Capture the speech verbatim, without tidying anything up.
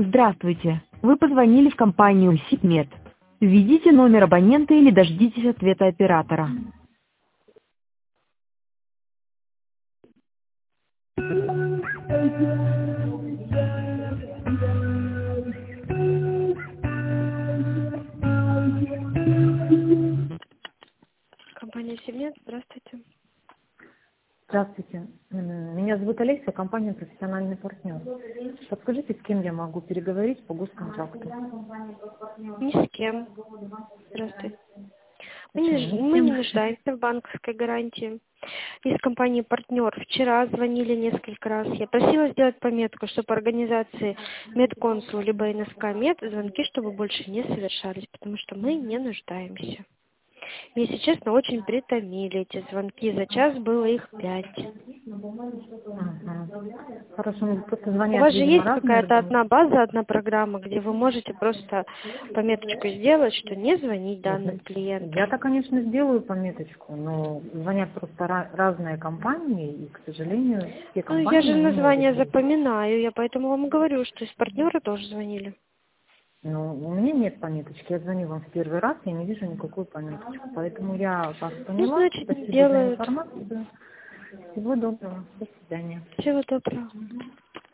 Здравствуйте. Вы позвонили в компанию Ситмет. Введите номер абонента или дождитесь ответа оператора. Компания Ситмет, здравствуйте. Здравствуйте. М, Меня зовут Олеся, компания «Профессиональный партнер». Подскажите, с кем я могу переговорить по госконтракту? Ни с кем. Здравствуйте. Мы Почему? не, Ни с мы не кем. нуждаемся в банковской гарантии. Из компании «Партнер» вчера звонили несколько раз. Я просила сделать пометку, чтобы организации Медконсул либо эн эс ка Мед звонки, чтобы больше не совершались, потому что мы не нуждаемся. Если честно, очень притомили эти звонки. За час было их пять. Ага. Хорошо, ну, просто У звонят, вас же видимо, есть разные какая-то одна организации. база, одна программа, где вы можете просто пометочку сделать, что не звонить данным клиентам? Я-то, конечно, сделаю пометочку, но звонят просто ra- разные компании, и, к сожалению, все Ну, я компании же не могут название быть. запоминаю, я поэтому вам говорю, что из партнера тоже звонили. Но у меня нет пометочки, я звоню вам в первый раз, я не вижу никакую пометочку, поэтому я вас Ну, поняла, значит, не спасибо за делают. информацию, всего доброго, до свидания. Всего доброго.